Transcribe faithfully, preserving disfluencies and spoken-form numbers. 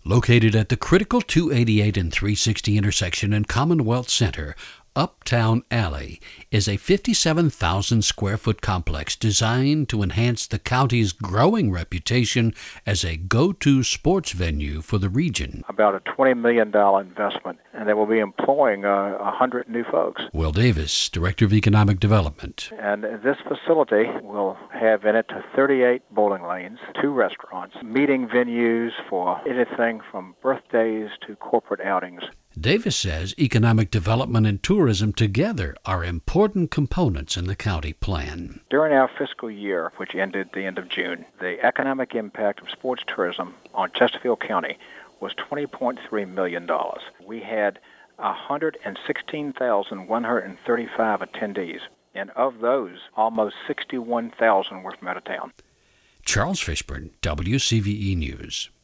Located at the critical two eighty-eight and three sixty intersection in Commonwealth Center, Uptown Alley is a fifty-seven thousand square foot complex designed to enhance the county's growing reputation as a go-to sports venue for the region. About a twenty million dollars investment, and they will be employing uh, one hundred new folks. Will Davis, Director of Economic Development. And this facility will have in it thirty-eight bowling lanes, two restaurants, meeting venues for anything from birthdays to corporate outings. Davis says economic development and tourism together are important components in the county plan. During our fiscal year, which ended the end of June, the economic impact of sports tourism on Chesterfield County was twenty point three million dollars. We had one hundred sixteen thousand one hundred thirty-five attendees, and of those, almost sixty-one thousand were from out of town. Charles Fishburne, W C V E News.